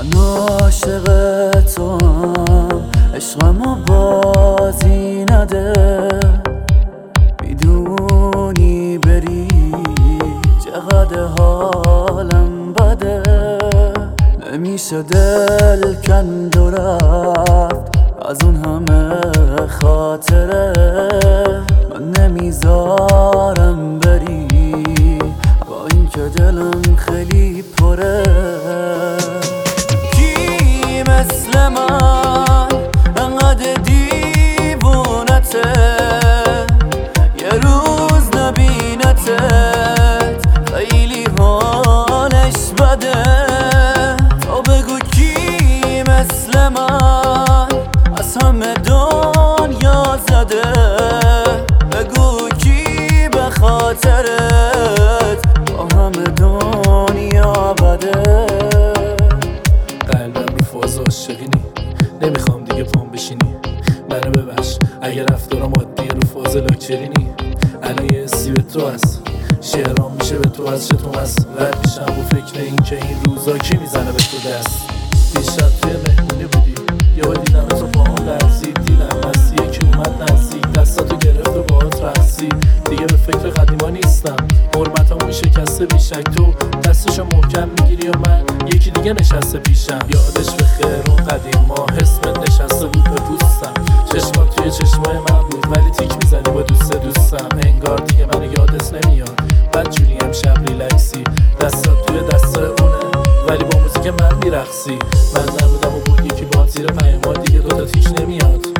عاشق تو هم عشقمو بازی نده، میدونی بری چقدر حالم بده. نمیشه دل کند و رفت از اون همه خاطره، من نمیذارم بری با این که دلم خیلی پره. کی مثل من انقدر دیوونته یه روز نبینتت خیلی حالش بده. تو بگو کی مثل من از همه دنیا زده، بگو کی به خاطرت با همه دنیا بده. قلبم رو فاز عاشقینی، نمیخوام دیگه پام بشینی. منو ببخش اگه رفتارم عادیه رو فاز لاکچرینی. الان یه حسی به تو هست، شعرام میشه به تو از چطور هست. رد میشم و فکر این که این روزا کی میزنه به تو دست. دیشب توی مهمونی بودی یه با دیدم تو با هم لرزید، دیدم مستی یکی اومد نزدیک دستاتو گرفت و باهات رقصید. دیگه به فکر قدیما نیستم، حرمتامون شکسته بیشک. تو دستشو محکم میگیری و من یکی دیگه نشسته پیشم. یادش به خیر اون قدیما حسمت نشسته بود به پوستم. چشمات توی چشمای من بود ولی تیک میزنی با دوستم. انگار دیگه منو یادت نمیاد، بعد جوری امشب ریلکسی دستات توی دست اونه ولی با موزیک من میرقصی. من نبودم و بود یکی با زیر پیمان دیگه دوتا تیک نمیاد.